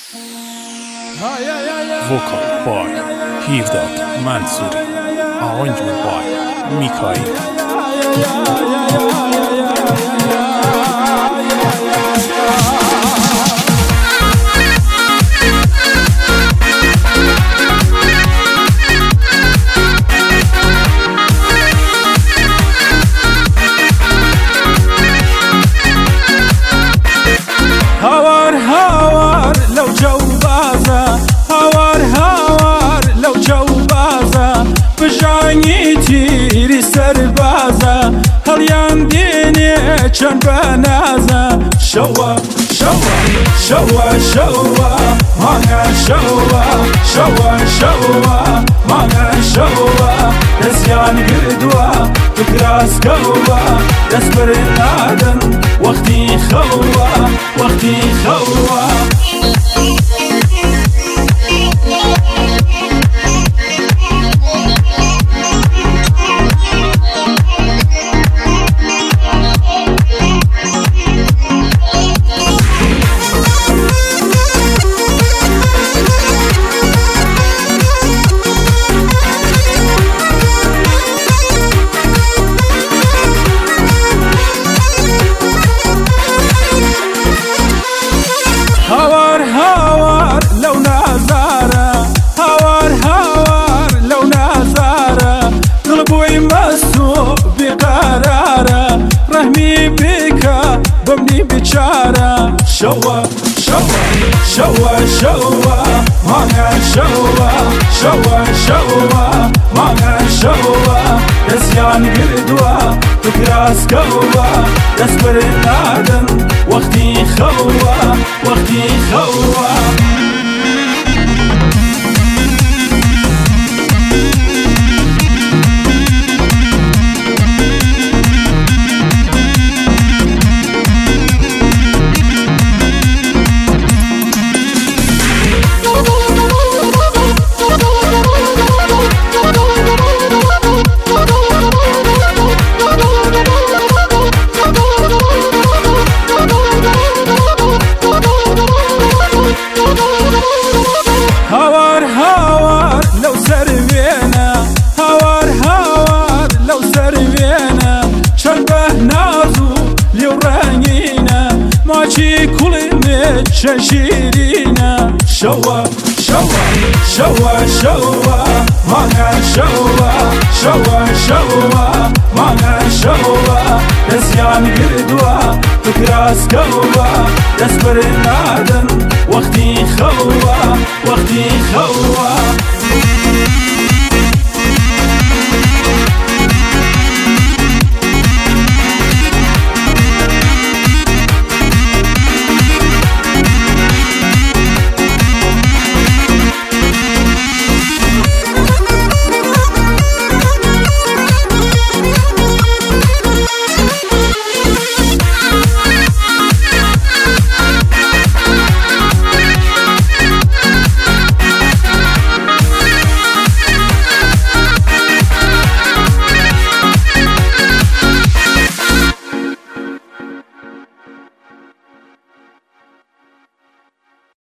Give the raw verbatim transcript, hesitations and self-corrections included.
Vocal by Hirdad Mansouri. Arrangement by Mikhail. هوار هوار لو جو بازا هوار هوار لو جو بازا بجاني تيري سربازا هليان ديني چن بنازا شوا شوا شوا شوا مانا شوا شوا شوا مانا شوا دسيان قردوا بكراس قوا دسبر النادن وقتي خوا وقتي خوا هوار هوار لو نازارة هوار هوار لو نازارة قلبو يمسو بقرارة رحمي بك بمني بشارة شوا شوا شوا شوا مانا شوا شوا شوا مانا شوا دسيان قردوا بكراس قوا دسبر النادن وقتي خوا وقتي خوا هوار هوار لو سروينا هوار هوار لو سروينا شربه نازو لورانينا ماشي كل متششيرينا شوا شوا شوا شوا مانا شوا شوا شوا مانا شوا دسيان قردوا بكراس قوا دسبر النادن وقتي خوا وقتي خوا